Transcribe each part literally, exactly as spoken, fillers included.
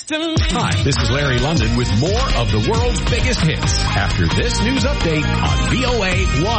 to me. Hi, this is Larry London with more of the world's biggest hits after this news update on V O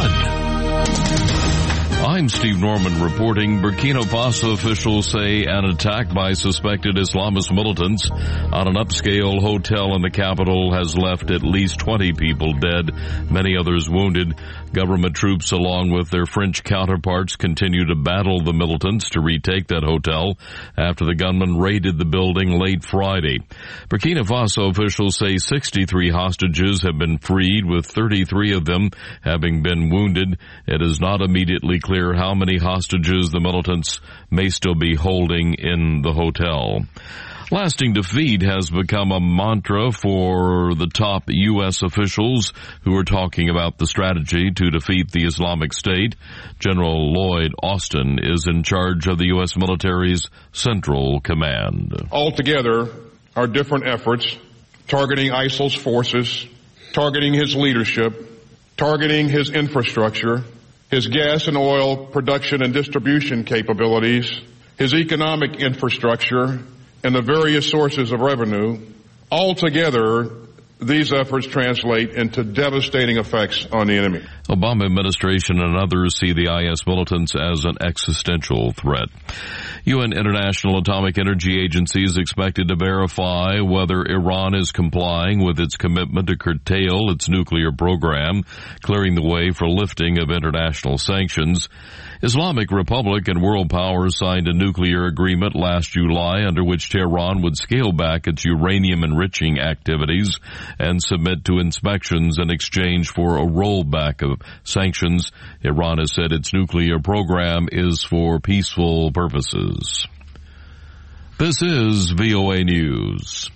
A one. I'm Steve Norman reporting. Burkina Faso officials say an attack by suspected Islamist militants on an upscale hotel in the capital has left at least twenty people dead, many others wounded. Government troops, along with their French counterparts, continue to battle the militants to retake that hotel after the gunmen raided the building late Friday. Burkina Faso officials say sixty-three hostages have been freed, with thirty-three of them having been wounded. It is not immediately clear clear how many hostages the militants may still be holding in the hotel. Lasting defeat has become a mantra for the top U S officials who are talking about the strategy to defeat the Islamic State. General Lloyd Austin is in charge of the U S military's Central Command. Altogether, our different efforts, targeting ISIL's forces, targeting his leadership, targeting his infrastructure, his gas and oil production and distribution capabilities, his economic infrastructure, and the various sources of revenue, altogether, these efforts translate into devastating effects on the enemy. Obama administration and others see the I S militants as an existential threat. U N International Atomic Energy Agency is expected to verify whether Iran is complying with its commitment to curtail its nuclear program, clearing the way for lifting of international sanctions. Islamic Republic and world powers signed a nuclear agreement last July under which Tehran would scale back its uranium enriching activities and submit to inspections in exchange for a rollback of sanctions. Iran has said its nuclear program is for peaceful purposes. This is V O A News.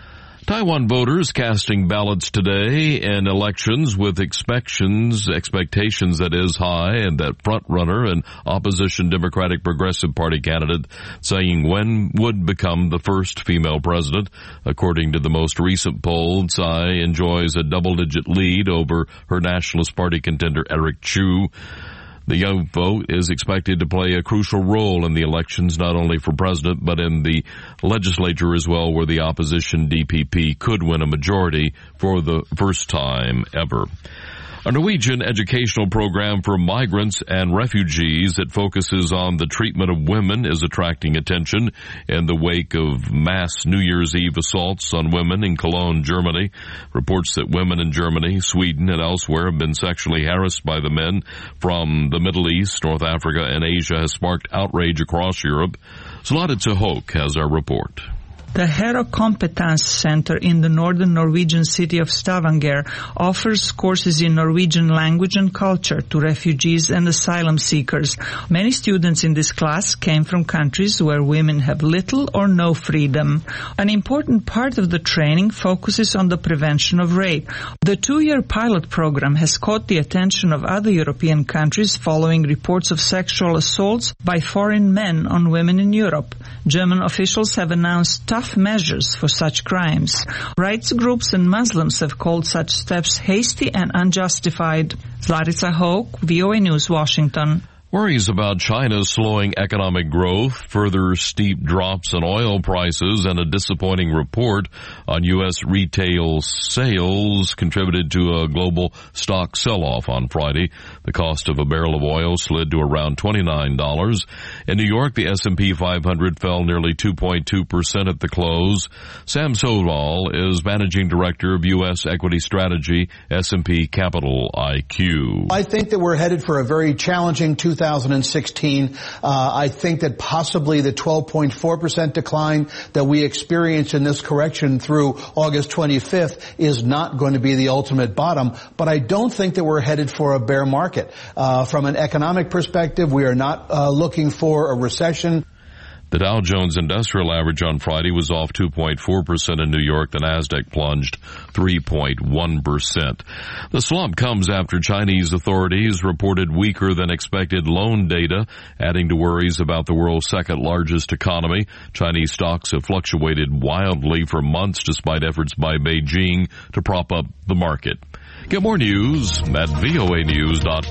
Taiwan voters casting ballots today in elections with expectations, expectations that is high, and that front-runner and opposition Democratic Progressive Party candidate Tsai Ing-wen would become the first female president. According to the most recent poll, Tsai enjoys a double-digit lead over her Nationalist Party contender Eric Chu. The young vote is expected to play a crucial role in the elections, not only for president, but in the legislature as well, where the opposition D P P could win a majority for the first time ever. A Norwegian educational program for migrants and refugees that focuses on the treatment of women is attracting attention in the wake of mass New Year's Eve assaults on women in Cologne, Germany. Reports that women in Germany, Sweden, and elsewhere have been sexually harassed by the men from the Middle East, North Africa, and Asia has sparked outrage across Europe. Zlata Hoke has our report. The Hero Competence Center in the northern Norwegian city of Stavanger offers courses in Norwegian language and culture to refugees and asylum seekers. Many students in this class came from countries where women have little or no freedom. An important part of the training focuses on the prevention of rape. The two-year pilot program has caught the attention of other European countries following reports of sexual assaults by foreign men on women in Europe. German officials have announced tough measures for such crimes. Rights groups and Muslims have called such steps hasty and unjustified. Zlarica Hoke, V O A News, Washington. Worries about China's slowing economic growth, further steep drops in oil prices, and a disappointing report on U S retail sales contributed to a global stock sell-off on Friday. The cost of a barrel of oil slid to around twenty-nine dollars. In New York, the S and P five hundred fell nearly two point two percent at the close. Sam Sodal is Managing Director of U S Equity Strategy, S and P Capital I Q. I think that we're headed for a very challenging two thousand sixteen. Uh, I think that possibly the twelve point four percent decline that we experienced in this correction through August twenty-fifth is not going to be the ultimate bottom, but I don't think that we're headed for a bear market. Uh, from an economic perspective, we are not uh, looking for a recession. The Dow Jones Industrial Average on Friday was off two point four percent in New York. The Nasdaq plunged three point one percent. The slump comes after Chinese authorities reported weaker than expected loan data, adding to worries about the world's second largest economy. Chinese stocks have fluctuated wildly for months despite efforts by Beijing to prop up the market. Get more news at V O A news dot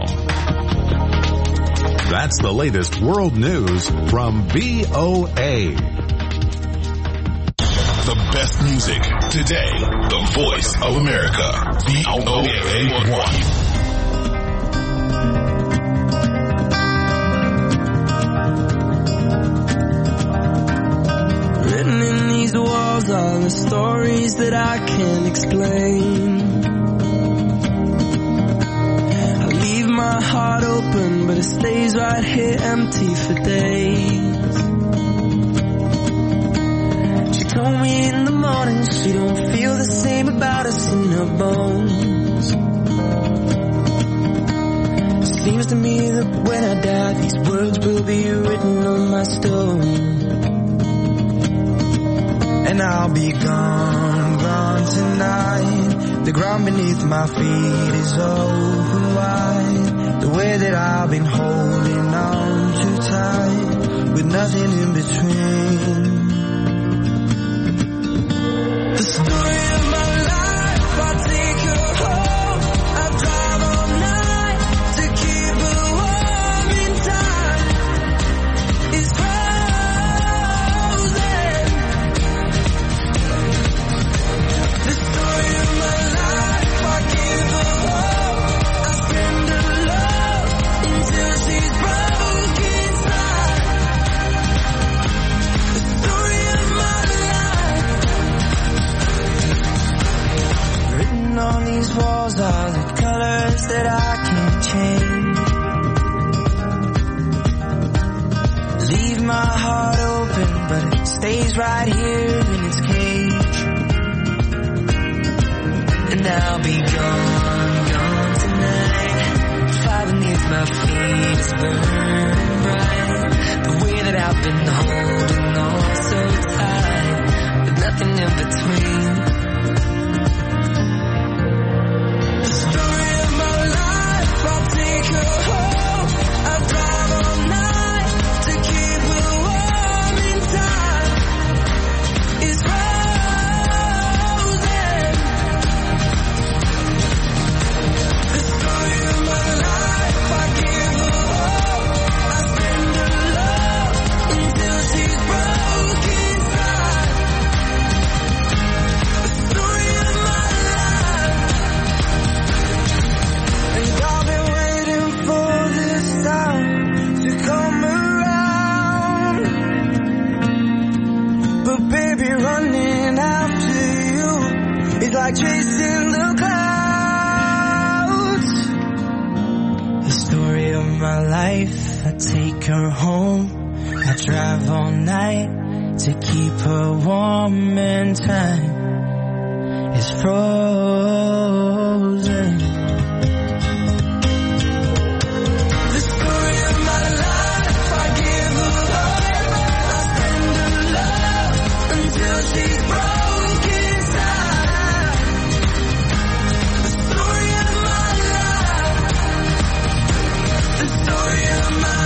com. That's the latest world news from V O A. The best music today. The voice of America. V O A one. Written in these walls are the stories that I can't explain. I leave my heart open, but it stays right here empty for days. She told me in the morning she don't feel the same about us in her bones. Seems to me that when I die, these words will be written on my stone. And I'll be gone, gone tonight. The ground beneath my feet is open wide. The way that I've been holding on too tight, with nothing in between. The story of my life, I take her home. I drive all night to keep her warm in time. It's frozen. The story of my life, I give her hope. I send her love until she's broke inside. The story of my life. Written on these walls are the colors that I can't change. Leave my heart open, but it stays right here in its cage. And I'll be gone, gone tonight. Fire beneath my feet is burning bright. The way that I've been holding on so tight, with nothing in between. The story of my life, I'll take her home. I drive all night to keep her warm in time. It's frozen. The story of my life, I give her hope. I send her love until she's broke inside. The story of my life. And I've been waiting for this time to come around. But baby, running after you is like chasing the clouds. The story of my life, I take her home. I drive all night to keep her warm and time is frozen. The story of my life, I give her hope. I send her love until she's broke inside. The story of my life. The story of my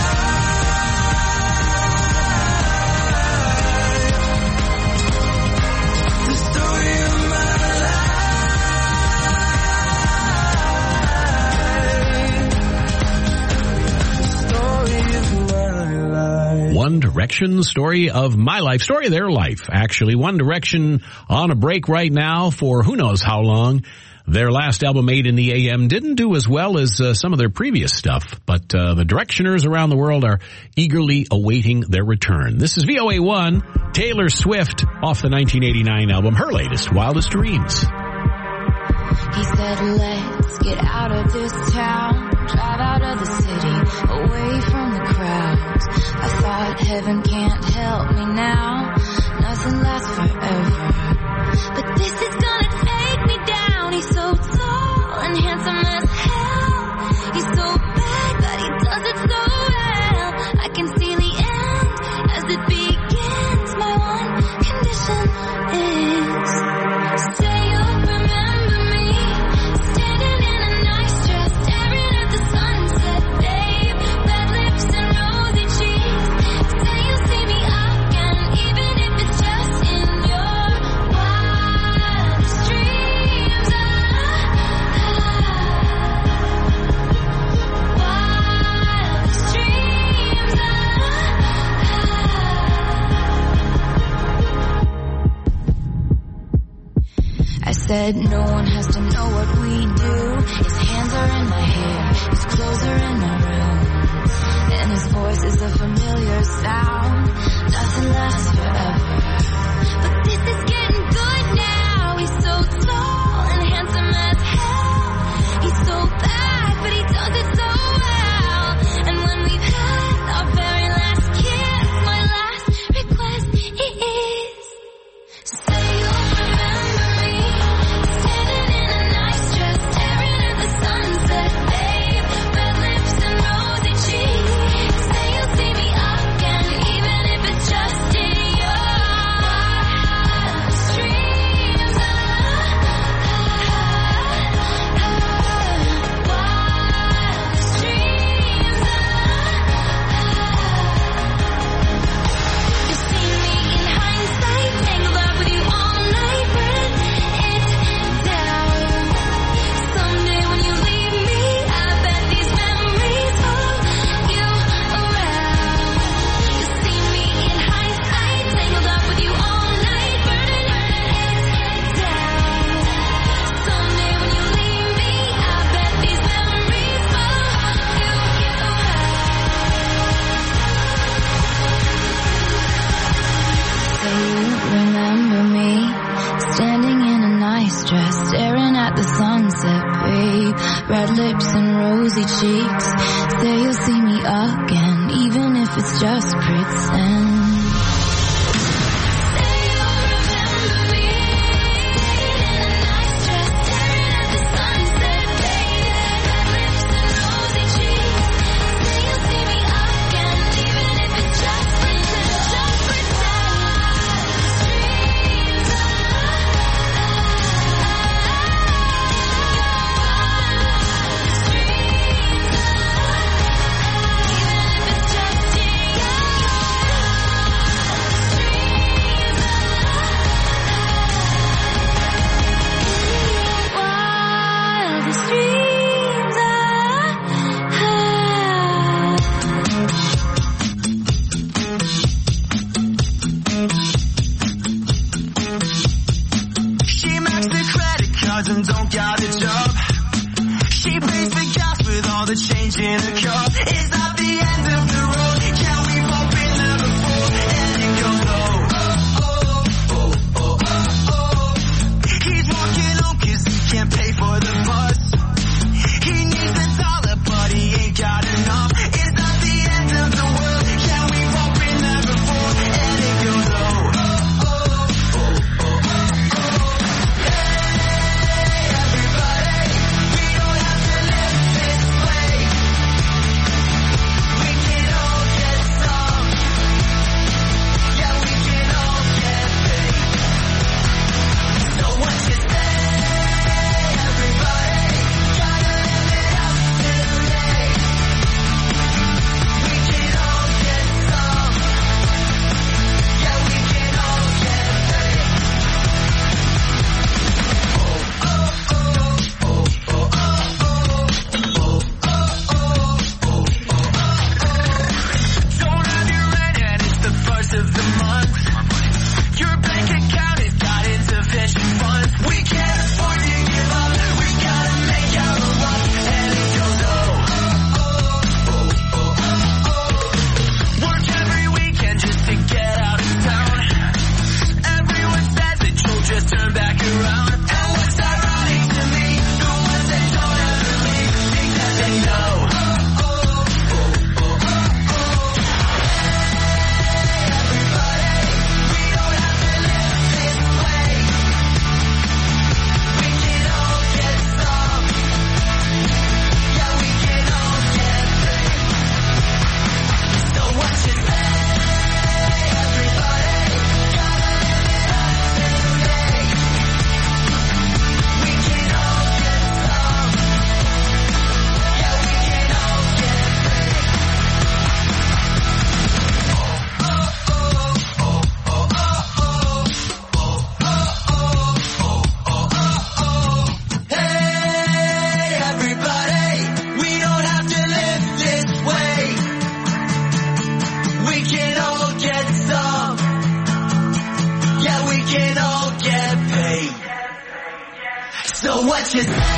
life. The story of my One Direction, story of my life, story of their life, actually. One Direction on a break right now for who knows how long. Their last album, Made in the A M, didn't do as well as uh, some of their previous stuff, but uh, the Directioners around the world are eagerly awaiting their return. This is V O A one, Taylor Swift, off the nineteen eighty-nine album, her latest, Wildest Dreams. He said, let's get out of this town, drive out of the city, away from the crowds. I thought heaven can't help me now, nothing lasts forever. But this is gonna take me down. He's so tall and handsome as hell. He's so bad, but he does it so well. I can see the end as it begins. My one condition is, say you'll remember me, standing in a nice dress, staring at the sunset, babe, red lips and rosy cheeks. Say you'll see me again, even said no one has to know what we do. His hands are in my hair, his clothes are in my room, and his voice is a familiar sound. Nothing lasts forever, but this is getting good now. He's so tall and handsome as hell. He's so bad, but he does it so well. And when we've had our very last kiss, my last request is, say you'll remember me, standing in a nice dress, staring at the sunset, babe, red lips and rosy cheeks. Say you'll see me again, even if it's just in your wildest dreams. Wildest dreams. You've seen me in hindsight, tangled up with you all night, written it down. Someday when you leave me, I bet these memories follow you around. You've seen me in hindsight, tangled up with you all night, written it down. Someday when you leave me, I bet these memories follow you around. Say you remember me, standing in a nice dress, staring at the sunset, babe, red lips and rosy cheeks. Say you'll see me again, even if it's just pretend. Say you'll remember me, standing in a nice dress, staring at the sunset, babe, red lips and rosy cheeks. Say you'll see me again, even if it's just pretend, just pretend. Dreams of wildest dreams I have. She maxed the credit cards and don't got a job. She pays for gas with all the change in her car. Is that the end of the road? Yeah, we've all been there before. And it goes, oh, oh, oh, oh, oh, oh. He's walking home cause he can't pay for the bus. He needs a dollar but he ain't got enough. Is that the end of the world? Yeah, we've all been there before. And it goes, oh, oh, oh, oh, oh, oh. Don't have your rent and it's the first of the month. Your bank account is got insufficient funds. We can't afford to give up. We gotta make our run. And it goes, oh, oh, oh, oh, oh, oh. Work every weekend just to get out of town. Everyone says that you'll just turn back around. And what's ironic to me, the ones that don't ever leave think that they know. Oh, oh, oh, oh, oh, oh. Everybody, we don't have to live this way. We can all get some. Yeah, we can all get paid. So what you say, everybody? Gotta live it up today. We can all get some. Yeah, we can all get paid. Oh, oh, oh, oh, oh, oh, oh, oh, oh, oh. Hey, everybody, we don't have to live this way. We can all get some. Yeah, we can all get paid. So what you say?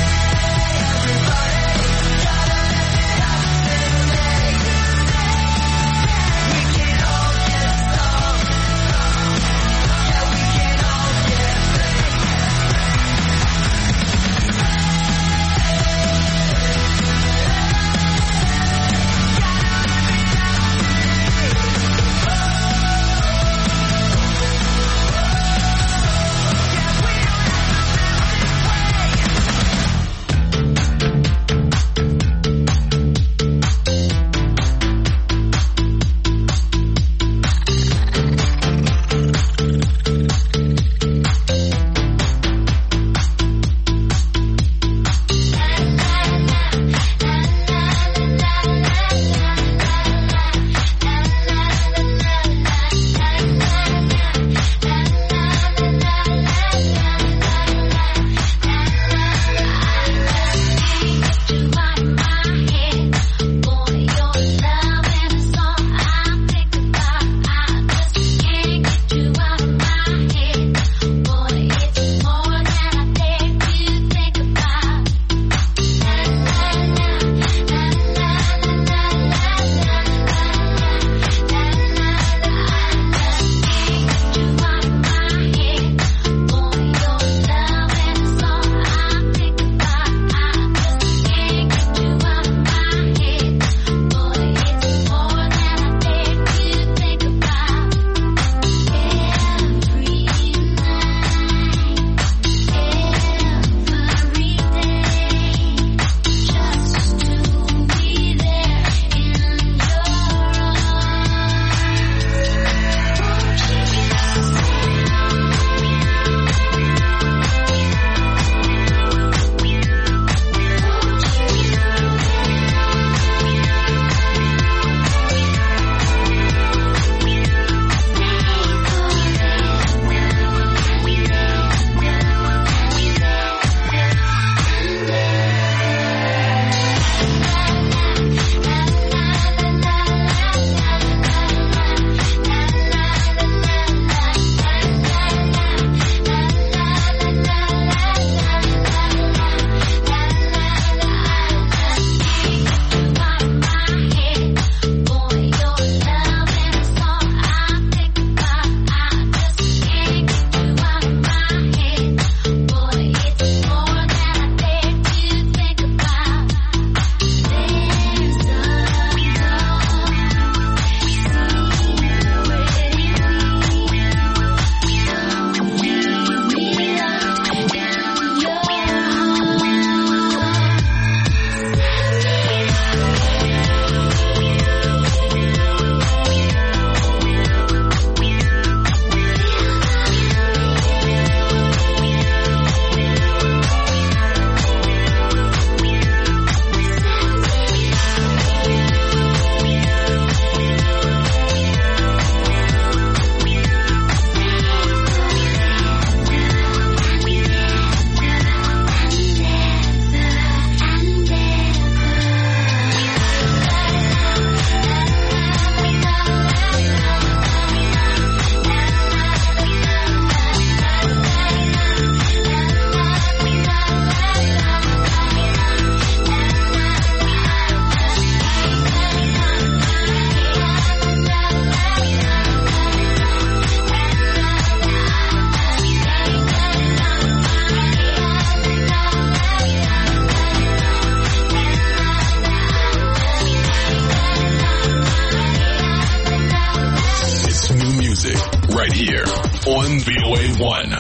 right here on V O A one.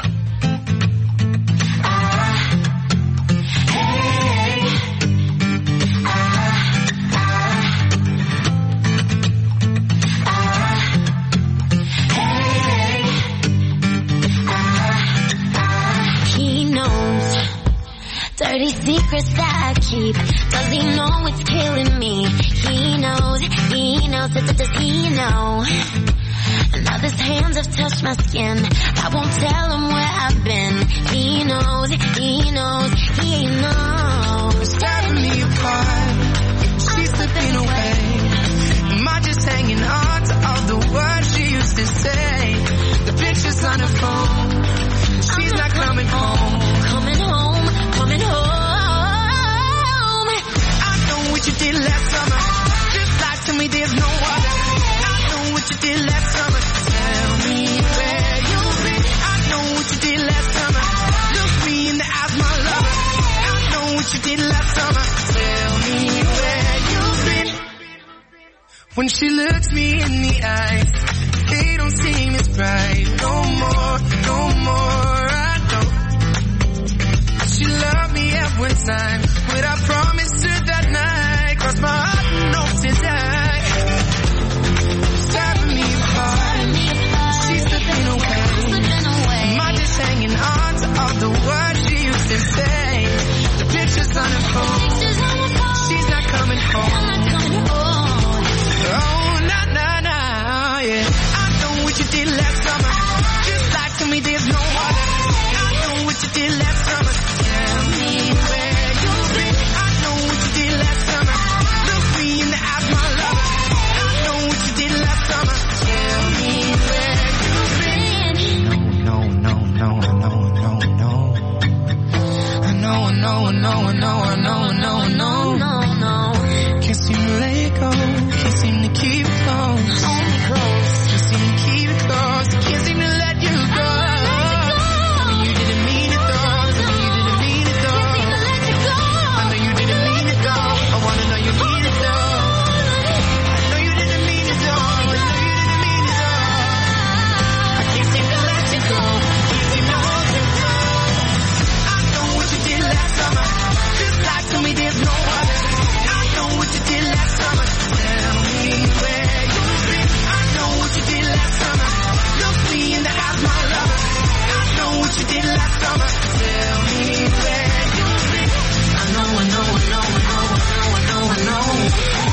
Dirty secrets that I keep. Does he know it's killing me? He knows, he knows, does, does he know? Now his hands have touched my skin. I won't tell him where I've been. He knows, he knows, he knows. Tearing me apart, she's slipping away. Am I just hanging on to all the words she used to say? The pictures on her phone, she's not coming home. Coming home. last summer. Just lie to me, there's no other. I know what you did last summer. Tell me where you've been. I know what you did last summer. Look me in the eyes, my lover. I know what you did last summer. Tell me where you've been. When she looks me in the eyes, they don't seem as bright. No more, no more, I don't. She loved me at one time, but I promised her that night. Cross my heart and hope to die. Tearing me apart, she's slipping away. Am I just hanging on to all the words she used to say? The pictures on her phone, she's not coming home. Oh, nah, nah, nah, yeah. I know what you did last summer. Just lie to me, there's no other. I know what you did last summer. Tell me where you've been. I know what you did last summer. Look me in the eyes, my lover. I know what you did last summer. Tell me where you've been. No, no, no, no, no, no, no. I know, I know, I know, I know, I know, I know, I know, no, no. Can't seem to let it go. Can't seem to keep it close. Only close. Can't seem to keep it close. Can't seem to let you go. I know you didn't mean it though. I know you didn't mean it though. I know you didn't mean it though. I wanna know you mean it though. I know you didn't mean it though. I know you didn't mean it though. I can't seem to let you go. Can't seem to hold you close. I know what you did last summer. Just lie to me, there's no other. I know what you did last summer. Tell me where you've been. I know what you did last summer. Look me in the eyes, my lover. I know what you did last summer. Tell me where you've been. I know, I know, I know, I know, I know, I know, I know.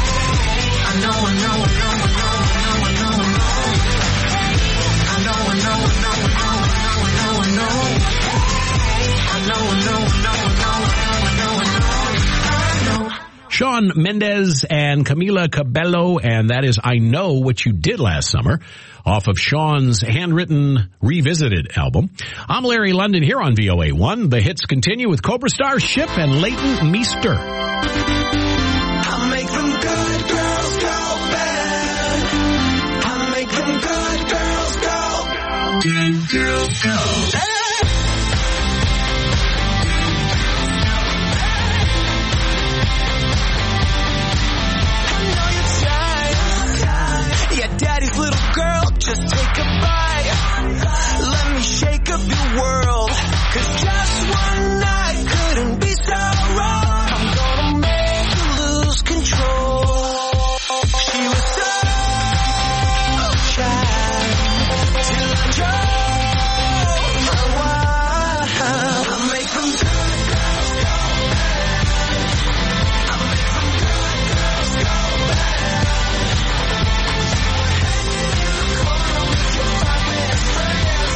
I know, I know, I know, I know, I know, I know, I know. I know, I know, I know, I know, I know, I know, I know. I know, I know, I know, I know, I know, I know, I know. Shawn Mendes and Camila Cabello, and that is I Know What You Did Last Summer, off of Shawn's handwritten Revisited album. I'm Larry London here on V O A one. The hits continue with Cobra Starship and Leighton Meester. I make them good girls go bad. I make them good girls go. Good girls go. Daddy's little girl, just take a bite. Let me shake up your world. Cause just one night couldn't be so wrong. I'm gonna make you lose control. She was so shy till I drove her wild. I make them good girls go bad. I make them good girls go bad.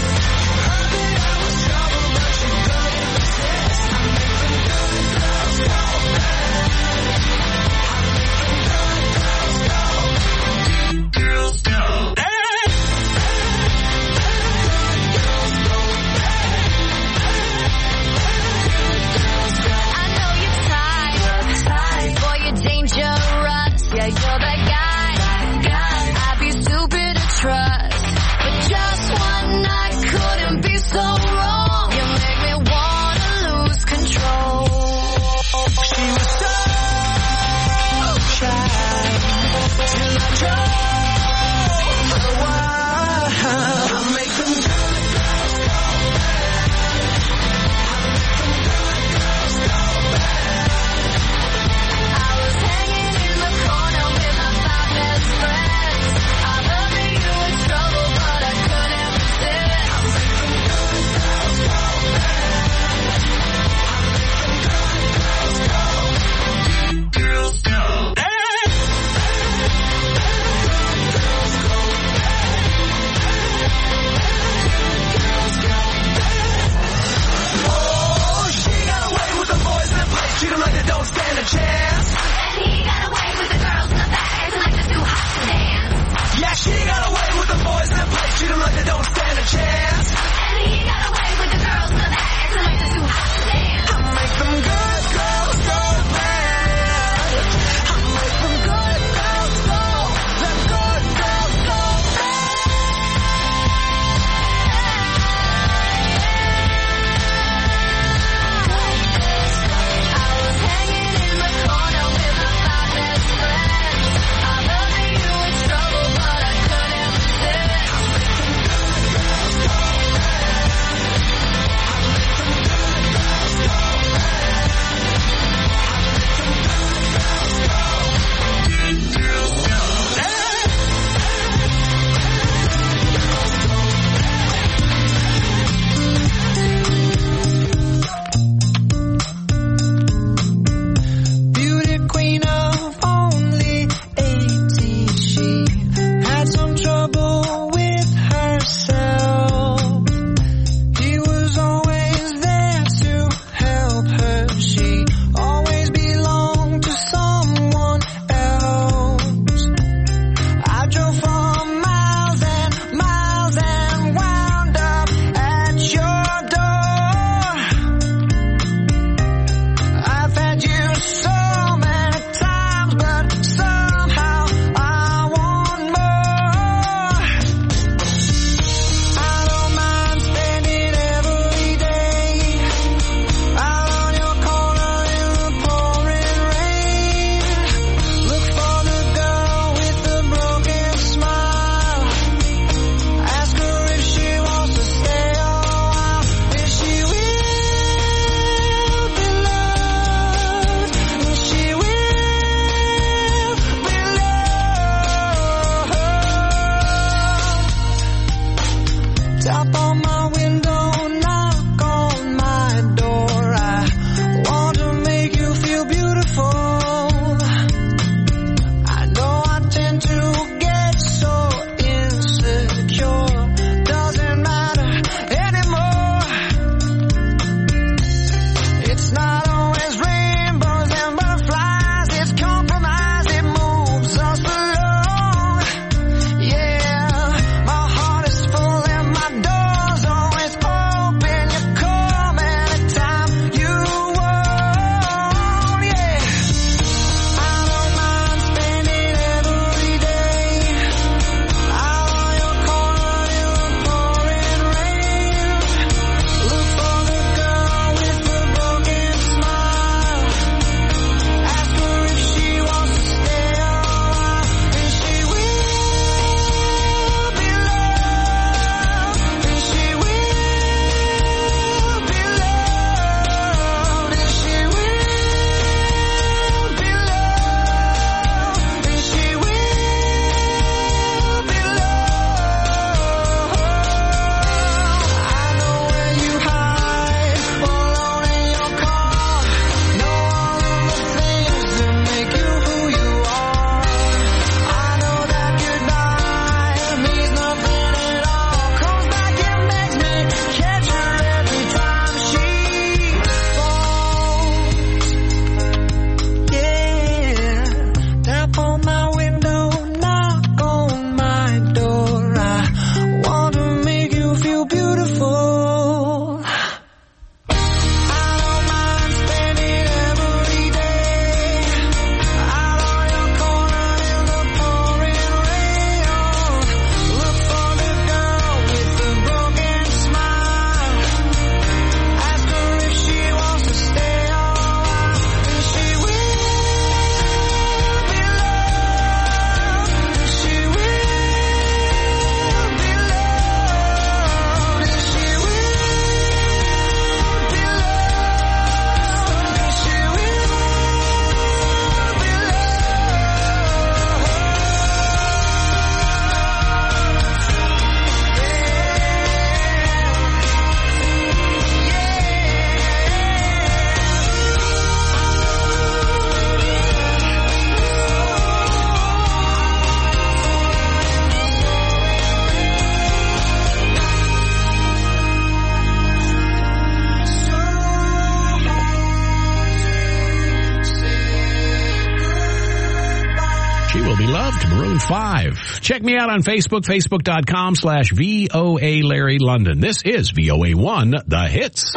Love to Maroon five. Check me out on Facebook, facebook.com slash VOA Larry London. This is V O A one, The Hits.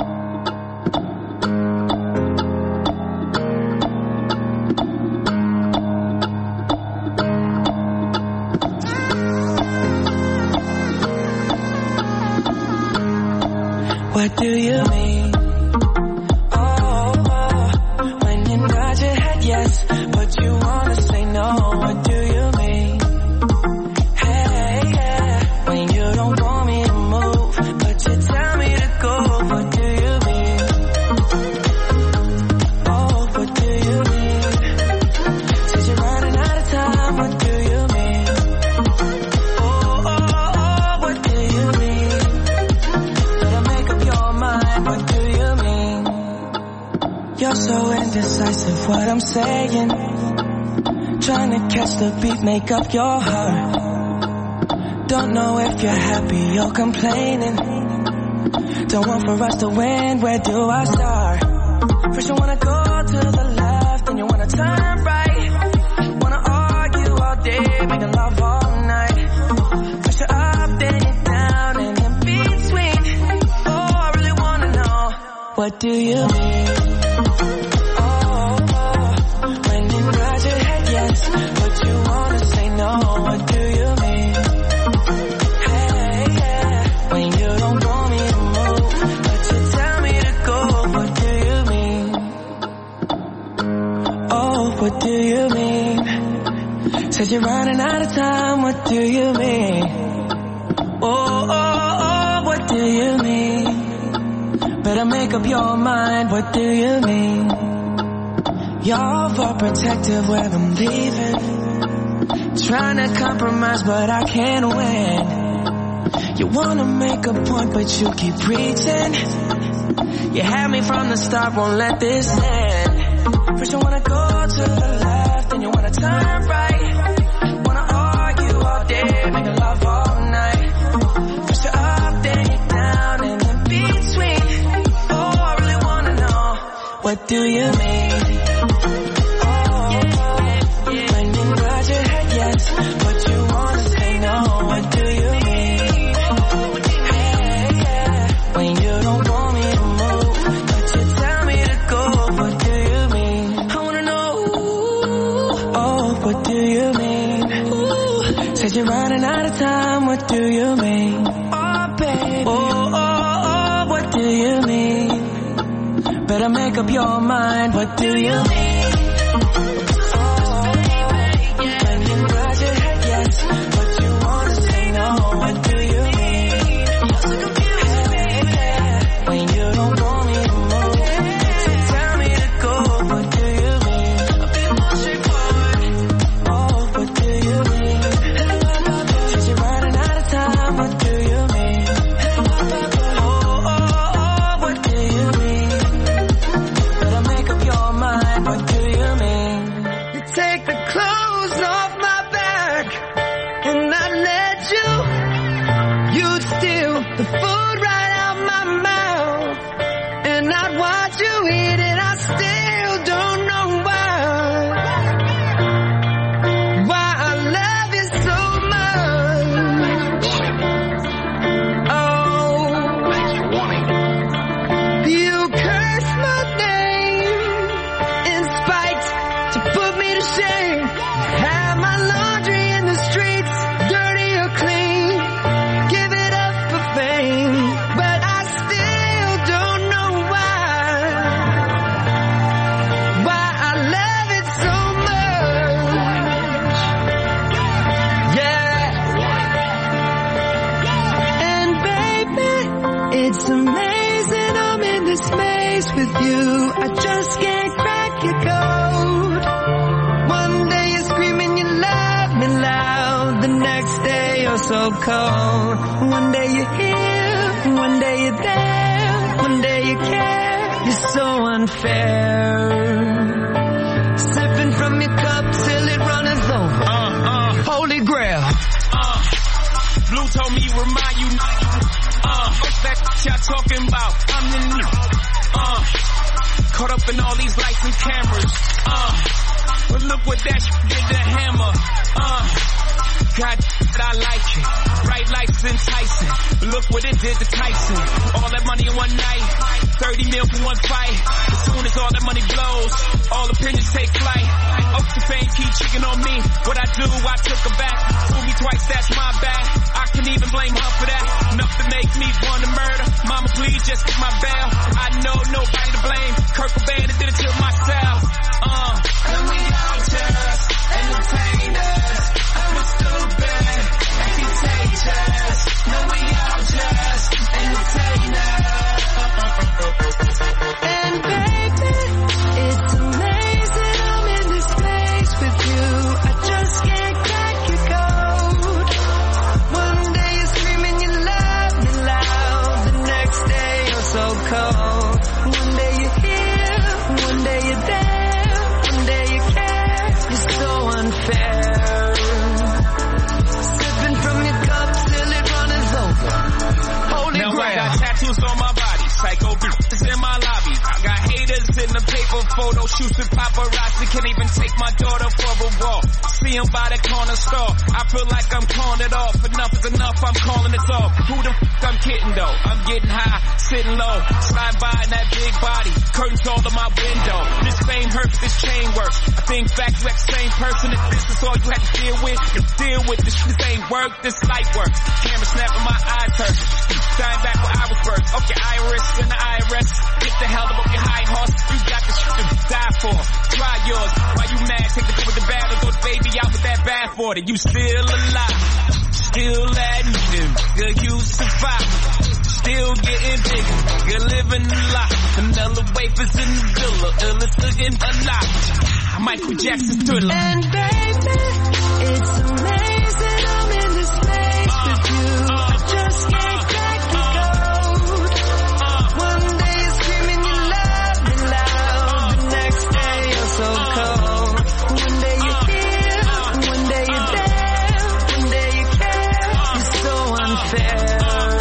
What do you mean? Oh, oh, when you nod your head yes, but you wanna say no. What do you mean? Hey, yeah, when you don't want me to move, but you tell me to go. What do you mean? Oh, what do you mean? Since you're running out of time, what do you mean? Oh, oh, oh, what do you mean? What do you mean? You're so indecisive, what I'm saying. Trying to catch the beat, make up your heart. Don't know if you're happy or complaining. Don't want for us to win, where do I start? First you wanna go to the left, then you wanna turn right. Wanna argue all day, making love all night. First you're up, then you're down, and in between. What do you mean? Oh, oh, when you nod your head yes, but you wanna say no. What do you mean? Hey, yeah, when you don't want me to move, but you tell me to go. What do you mean? Oh, what do you mean? Said you're running out of time. What do you mean? Oh, oh, oh, what do you mean? Better make up your mind, what do you mean? You're overprotective when I'm leaving. Trying to compromise, but I can't win. You wanna make a point, but you keep preaching. You had me from the start, won't let this end. First you wanna go to the left, then you wanna turn right. Wanna argue all day, make love all night. First you're up, then you're down, and in between. What do you mean? Oh, when you nod your head yes, but you wanna say no. What do you mean? Hey, yeah, when you don't want me to move, but you tell me to go. What do you mean? I wanna know. Oh, what do you mean? Said you're running out of time. What do you mean? Oh, baby. Oh, oh, oh, what do you mean? Better make up your mind, what do you mean? Oh, when you nod your head yes, but you wanna say no. What do you mean? Hey, yeah, when you don't want me to move, so tell me to go. What do you mean? I'll be more straightforward. Oh, what do you mean? Since you're running out of time, what do you mean? Oh, oh, oh, what do you mean? What do you mean? You take the clothes off my back and I let you. You'd steal the food right out my mouth and I'd watch you eat it. I still don't know why. Why I love you so much. Oh, you curse my name in spite to put me to shame. Have my laundry in the streets, dirty or clean. Give it up for fame, but I still don't know why. Why I love it so much. Yeah. And baby, it's amazing I'm in this space with you. I just can't crack your code. One day you're screaming you love me loud, the next day you're so cold. One day you're here, one day you're there, one day you care. You're so unfair. Sipping from your cup till it runneth over. Uh, uh, Holy Grail. Uh, Blue told me remind you. Uh, what's that y'all talking about? I'm the new. Uh, caught up in all these lights and cameras. Uh, But look what that shit did to Hammer. Uh, God, I like it. Bright lights enticing. But look what it did to Tyson. All that money in one night. thirty mil for one fight. As soon as all that money blows, all opinions take flight. Ocean fame keep chicken on me. What I do, I took her back. Fool me twice, that's my bad. I can even blame her for that. Enough to make me want to murder. Mama, please just get my bail. I know nobody to blame. Kurt Cobain did it to myself. Uh, and we all just entertainers. And we're stupid and contagious. No, we all just entertainers. And baby, it's amazing I'm in this space with you. I just can't crack your code. One day you're screaming you love me loud. The next day you're so cold. One day you're here, one day you're there. One day you care, you're so unfair. Sipping from your cup till it runneth over. Holy now grail. I got tattoos on my body. Psycho bitches in my lobby. I got haters in the paper photo shoots with paparazzi. Can't even take my daughter for a walk. See him by the corner store. I feel like I'm calling it off. Enough is enough, I'm calling it off. Who the f*** I'm kidding though? I'm getting high, sitting low. Slide by in that big body. Curtains all to my window. This fame hurts, this chain works. I think back to that same person. If this is all you had to deal with, you deal with this. This ain't work, this light work. Camera snapping, my eyes hurt. Dying back where I was birthed. Okay, Iris in the I R S. Get the hell up your high horse. You got the shit to die for. Try yours. Why you mad? Take the good with the bad and throw the baby out with that bath water. You still alive. Still admitting. Good, you survive. Still getting bigger. You're living a lot. Vanilla wafers in the villa. Illest looking alive. Michael Jackson's Thriller. And baby, it's amazing I'm in this space with you. I just can't crack your code. One day you're screaming you love me loud. The next day you're so cold. One day you're here, one day you're there. One day you care, you're so unfair.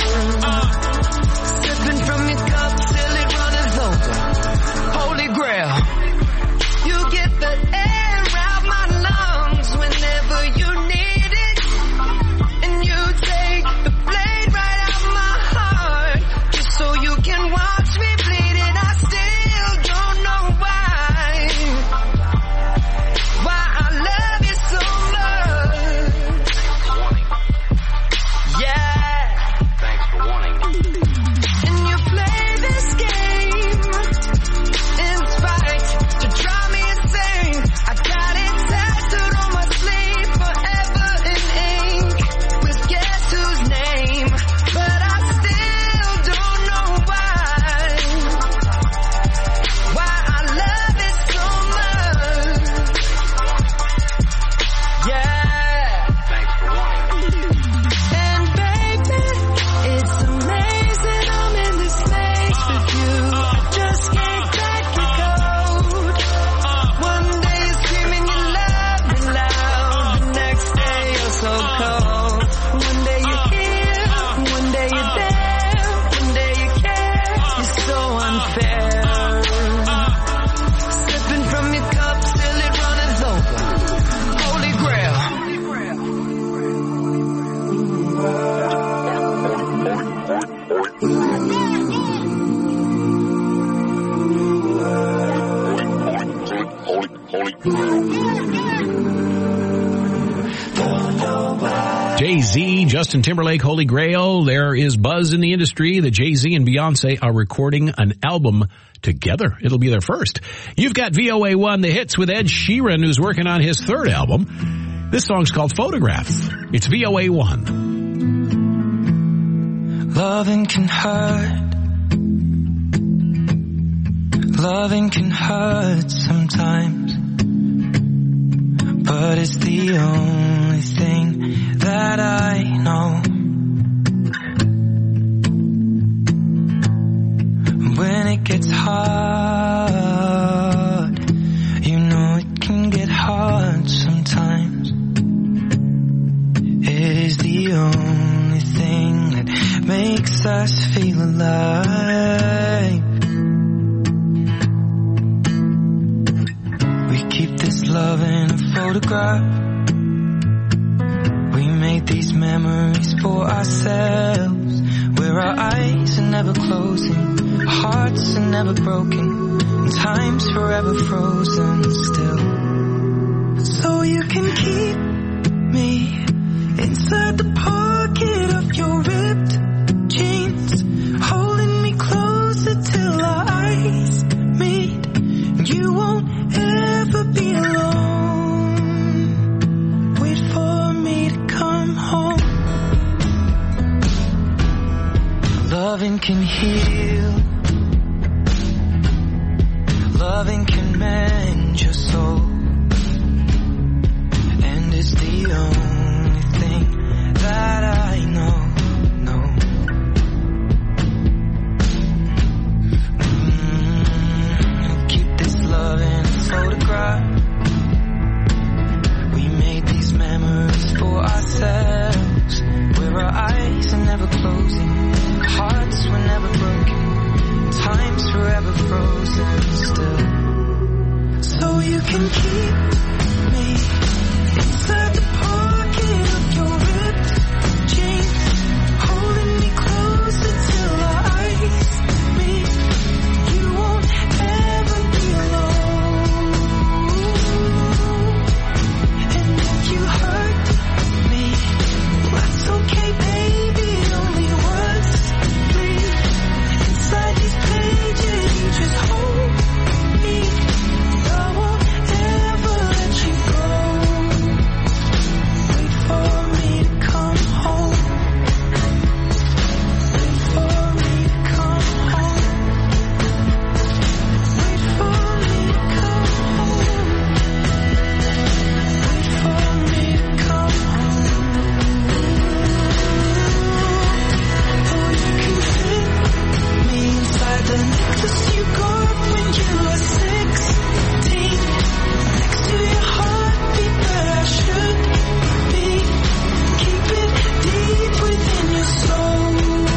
Sipping from your cup till it runneth over. Holy grail. You get the air out my lungs whenever you need it. And you take the blade right out my heart just so you can watch me bleed. And I still don't know why. Why I love you so much. Yeah. Thanks for warning. And you play this game in spite to drive me insane. I got it tattooed on my sleeve forever in ink with guess whose name. But I still don't know why. Why I love it so much. Yeah. Thanks for warning. And baby, it's amazing I'm in this space with you. I just can't crack your code. One day you're screaming you love me loud. The next day you're so cold. One day you're here, one day you're there. One day you care, you're so unfair. Sipping from your cup till it runneth over. Holy grail. Jay-Z, Justin Timberlake, Holy Grail. There is buzz in the industry that Jay-Z and Beyonce are recording an album together. It'll be their first. You've got V O A one, The Hits with Ed Sheeran, who's working on his third album. This song's called Photograph. It's V O A one. Loving can hurt. Loving can hurt sometimes. But it's the only thing that I know. When it gets hard, you know it can get hard sometimes. It is the only thing that makes us feel alive. We keep this love photograph. We made these memories for ourselves, where our eyes are never closing, our hearts are never broken, and time's forever frozen still. So you can keep me inside the pocket of your ripped jeans, holding me closer till our eyes meet. You won't ever be alone. Wait for me to come home. Loving can heal. Loving can mend your soul. And it's the only thing that I know, know. Mm, keep this love in a photograph. We made these memories for ourselves, where our eyes are never closing, hearts were never broken, time's forever frozen still. So you can keep me inside the pocket of your ripped jeans, holding me closer till our eyes meet. You won't ever be alone. And if you hurt me, that's okay, baby. Only once, please. Inside these pages, you just hold me. I won't ever let you go. Wait for me to come home. Wait for me to come home. Wait for me to come home. Wait for me to come home. Oh, you can fit me inside the necklace you got when you were sixteen, next to your heartbeat that I should be. Keep it deep within your soul.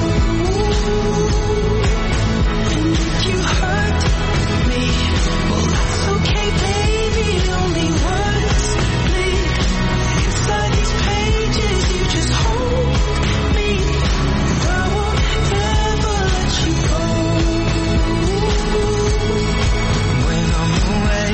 And if you hurt me, well, that's okay, baby. Only once, please. Inside these pages, you just hold me. I won't ever let you go. When I'm away,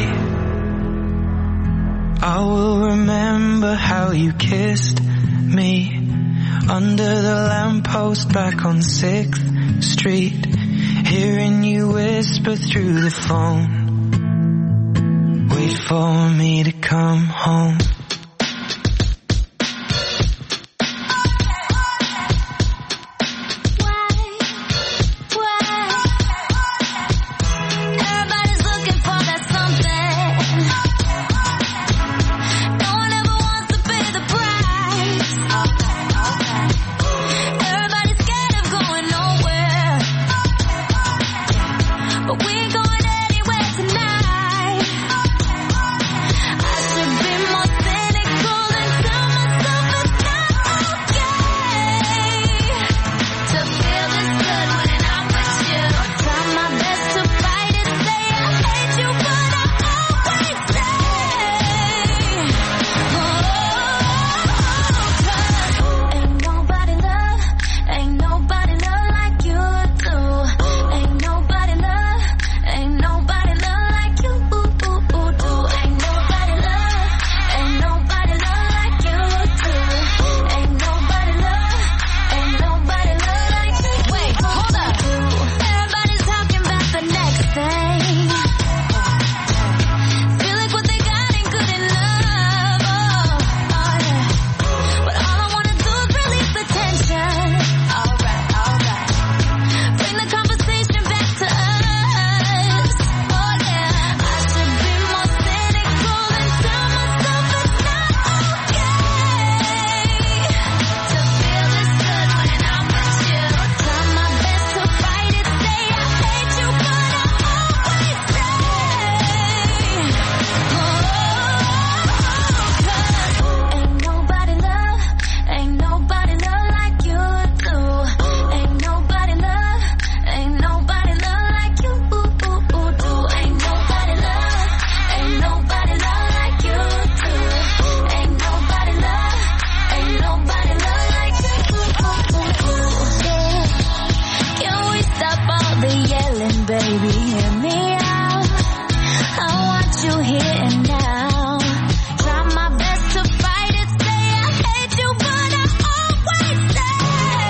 I will remember how you kissed me under the lamppost back on sixth street, hearing you whisper through the phone. Wait for me to come home. Everybody's looking for that something. No one ever wants to pay the price. Everybody's scared of going nowhere, but we're going anywhere tonight. I should be more Baby, hear me out. I want you here and now. Try my best to fight it, say I hate you, but I always say,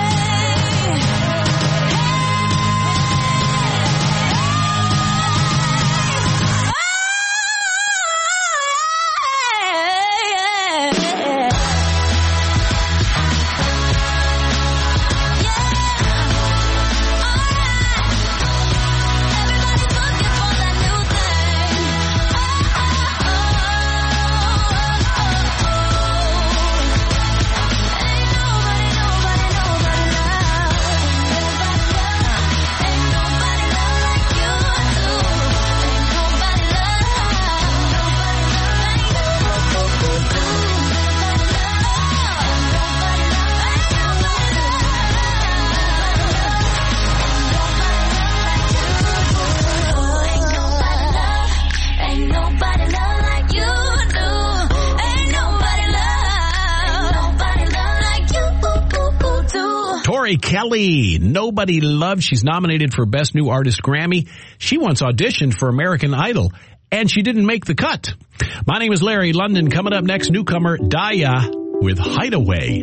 Tori Kelly, Nobody Loves. She's nominated for Best New Artist Grammy. She once auditioned for American Idol, and she didn't make the cut. My name is Larry London. Coming up next, newcomer Daya with Hideaway.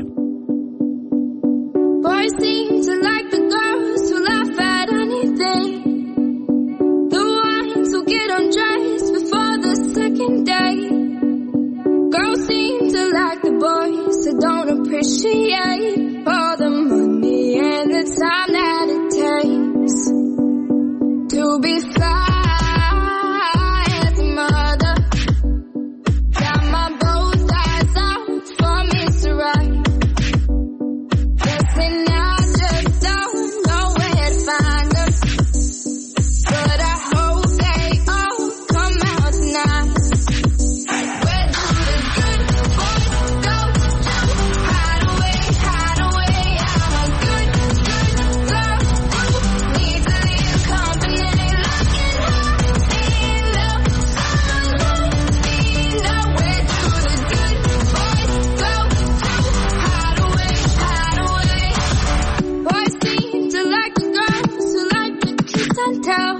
Boys seem to like the girls who laugh at anything. The ones who get undressed before the second date. Girls seem to like the boys who don't appreciate all the money and the time that it takes to be fly as a mother. Got my both eyes out for Mister Right. Guessing I just don't know where to find them, but I hope they all come out tonight. Where do the good boys go to hide away, hide away? I'm a good, good girl who needs a little company. Looking high in love, someone like me. Now where do the good boys go to hide away, hide away? Boys seem to like the girls who like to kiss and tell,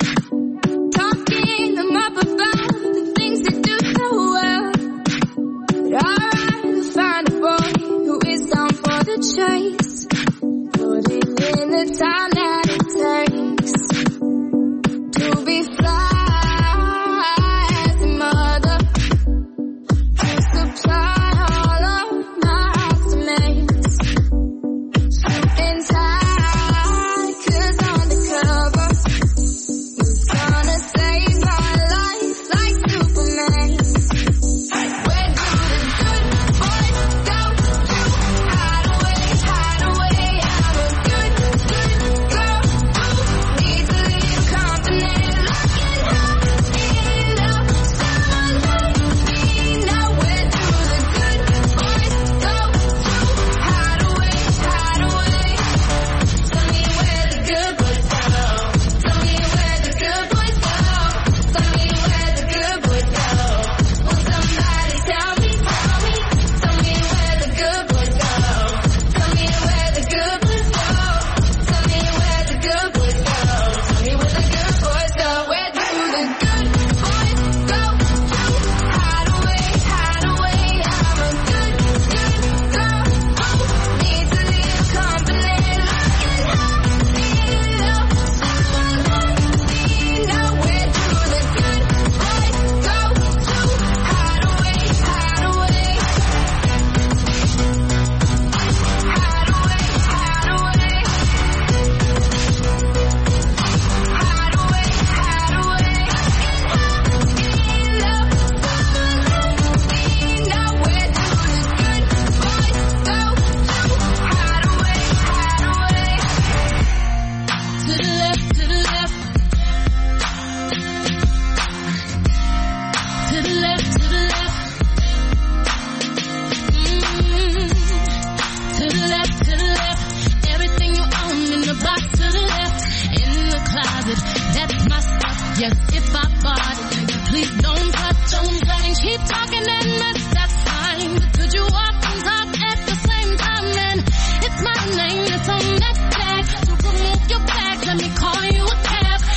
talking them up about the things they do so well. But I'd rather find a boy who is down for the chase, putting in the time that it takes to be fly as a mother, to supply all of my estimates. Something tight, 'cause undercover is gonna save my life like Superman. Where do the good boys go to hide away, hide away? I'm a good, good girl who needs a little company. Looking high in love, someone like me. Now where do the good boys go to hide away, hide away? Tell me where the good boys go. Tell me where the good boys go. Tell me where the good boys go. Will somebody tell me, tell me, tell me where the good boys go. Tell me where the good boys go. Tell me where the good boys go. Tell me where the good boys go. Where do the good boys go to hide away, hide away? I'm a good, good girl who needs a little company. Looking high in love, someone like me. Now where do the good boys go to hide away, hide away? Hide away, hide away. Hide away, hide away. In love, someone like me. Now where do the good boys go to hide away, hide away? To the left, to the left. To the left, to the left. Mm. To the left, to the left. Everything you own in the box to the left. In the closet, that's my stuff. Yes, if I bought it, nigga, please don't touch, don't touch. And keep talking and mess, that's fine. But could you walk and talk at the same time? And it's my name that's on that tag. So remove your bags, let me call you a cab.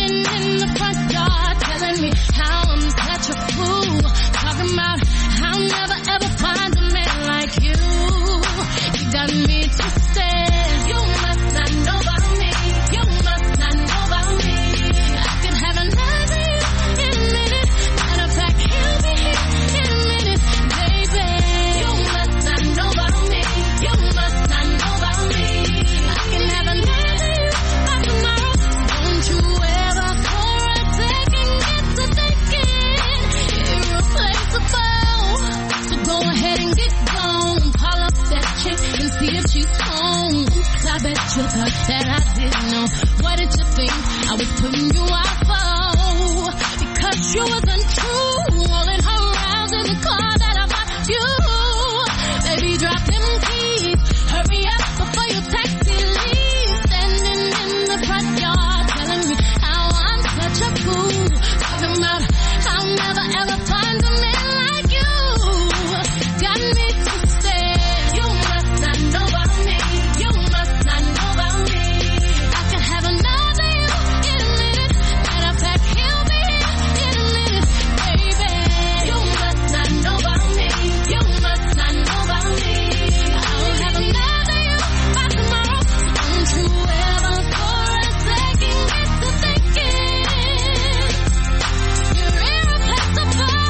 standing in the front yard telling me how I'm such a fool. Talking about I'll never ever find a man like you. You got me twisted. You must not know about me. You must not know about me. I could have another you in a minute. Matter of fact, he'll be here in a minute, baby. You must not know about me. You must not know about me. I can have another you by tomorrow. Don't you ever for a second get to thinking irreplaceable. So go ahead and get gone. Call up that chick and see if she's home. Oops, I bet you thought that I didn't know. What did you think I was putting you out for? Because you wasn't true. Rolling her around in the car that I bought you. Baby, drop them keys. Hurry up before your taxi leaves. Standing in the front yard telling me how I'm such a fool. Talking about I'll never ever find a man like you. Got me twisted. You must not know about me. You must not know about me. I can have another you in a minute. Matter of fact, he'll be here in a minute, baby. You must not know about me. You must not know about me. I'll have another you by tomorrow. Don't you ever for a second get to thinking you're irreplaceable.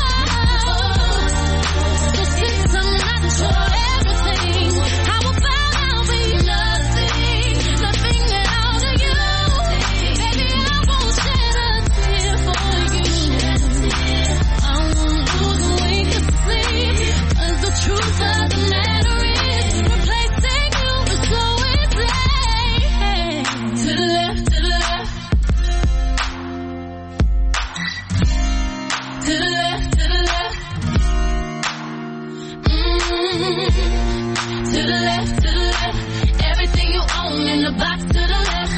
So since I'm not for everything, how about I'll be nothing, nothing at all to you? Baby, I won't shed a tear for you. I won't lose a wink of sleep, 'cause the truth of the matter is replacing you is so easy. To the left, to the left. To the left, to the left. Mm-hmm. To the left, to the left. Everything you own in the box to the left.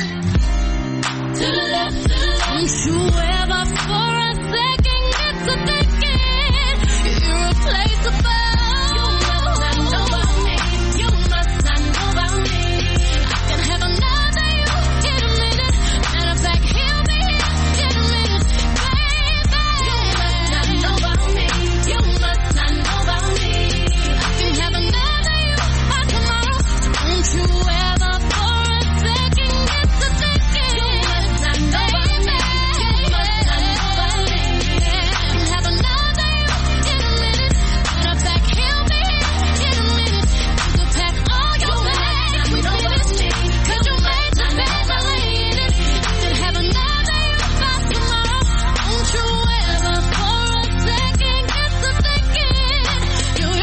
To the left, to the left. Don't you ever for a second get to thinking you're irreplaceable. You must not know about me. You must not know about me. I can have another you in a minute. Matter of fact, he'll be here in a minute, baby. You must not know about me. You must not know about me. I can have another you by tomorrow. Don't you ever for a second get to thinking you must not know about me. You must not know about me. I can have another you in a minute. Matter of fact, he'll be here in a minute. You can pack all your bags. We don't want me. 'Cause you made your bed, I lay in it. I can have another you by tomorrow. Don't you ever for a second get to thinking you're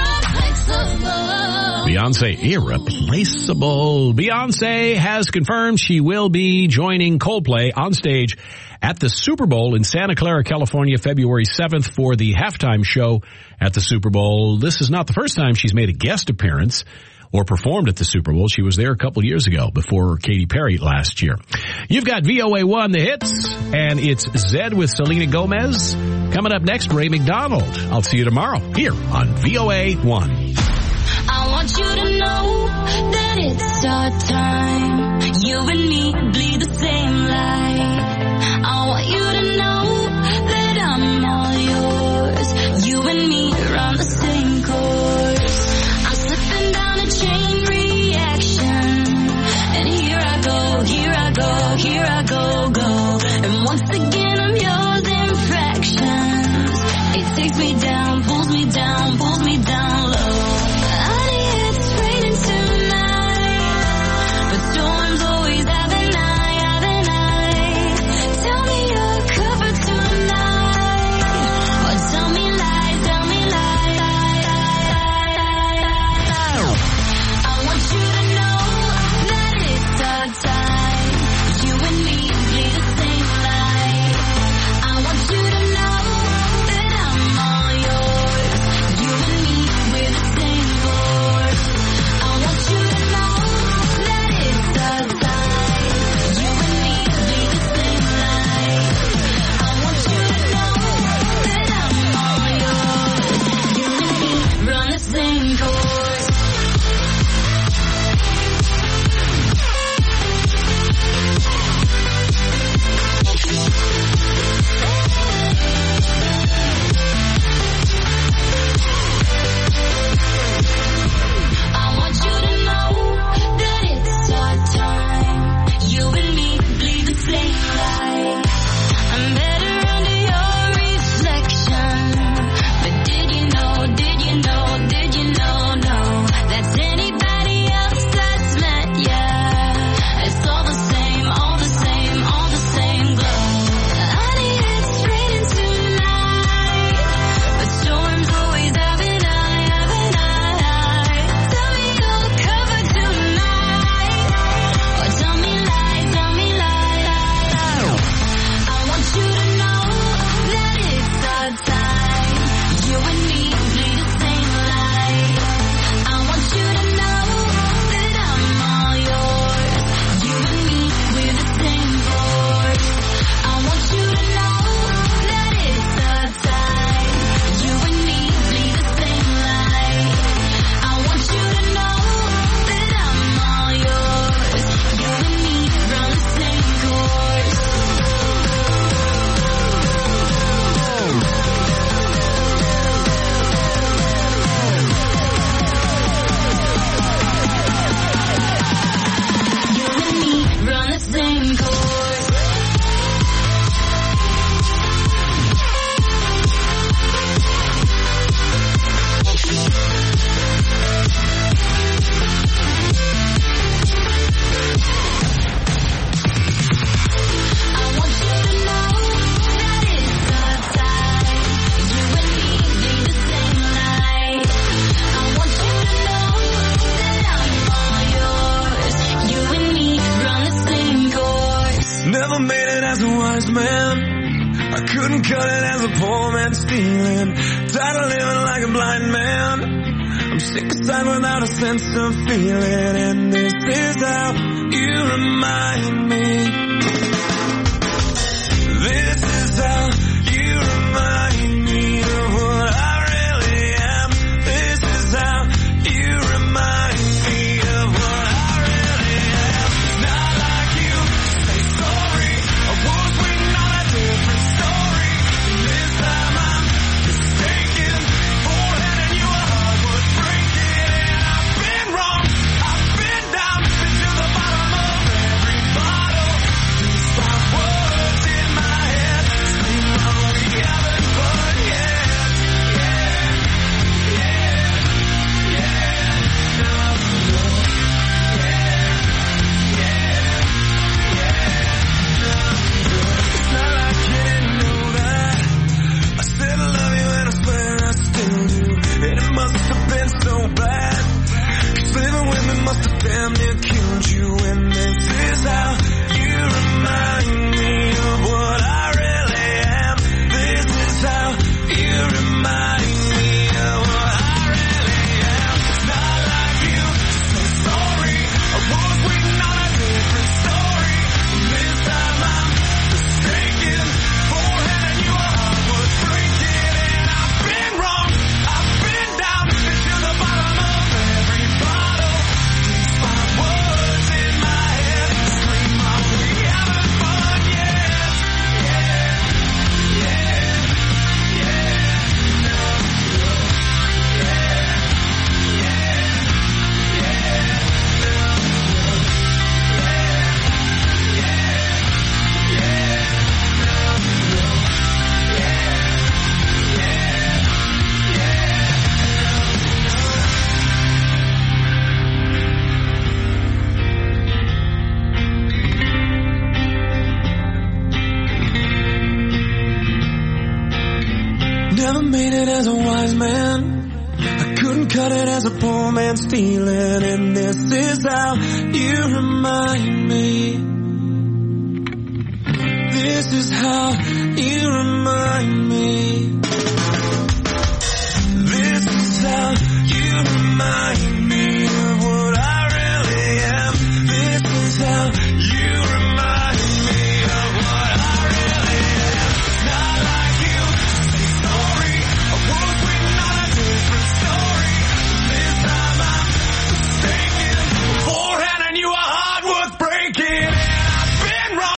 irreplaceable. Beyonce, irreplaceable. Beyonce has confirmed she will be joining Coldplay on stage at the Super Bowl in Santa Clara, California, February seventh for the halftime show at the Super Bowl. This is not the first time she's made a guest appearance or performed at the Super Bowl. She was there a couple years ago before Katy Perry last year. You've got V O A one, the hits, and it's Zed with Selena Gomez. Coming up next, Ray McDonald. I'll see you tomorrow here on V O A one. I want you to know that it's our time. You and me bleed the same light. I want you to know that I'm all yours. You and me run the same course. I'm slipping down a chain reaction. And here I go, here I go, here I go, go. And once again I'm yours in fractions. It takes me down, pulls me down, pulls me down low. Bleed as a wise man. I couldn't cut it as a poor man stealing. Tired of living like a blind man. I'm sick aside without a sense of feeling. And this is how you remind me. This is how you remind me of what I really am. This is how you remind me of what I really am. Not like you say sorry. I was waiting on a different story. This time I'm mistaken. Forehanding you a heart was breaking. And I've been wrong. I've been down. Been to the bottom of every bottle. These five words in my head. Scream out we haven't fun yet. Yeah, yeah, yeah. Now I know. It's not like you didn't know that. I said I love you and I swear I still do. And it must have been so bad. 'Cause living with me must have damn near killed you. And this is how you remind me of what I really am. This is how you remind me of what I really am. It's not like you say sorry. I was waiting on a different story. This time I'm mistaken. Forehanding you a heart was breaking. And I've been wrong. I've been down. Been to the bottom of every bottle. These five words in my head scream out we haven't fun yet. Yeah, yeah, yeah. Now I know. Yeah, yeah, yeah. Now I know. Yeah, yeah, yeah. Now I know. Yeah, Never made it as a wise man. I couldn't cut it as a poor man stealing. And this is how you remind me. This is how you remind me.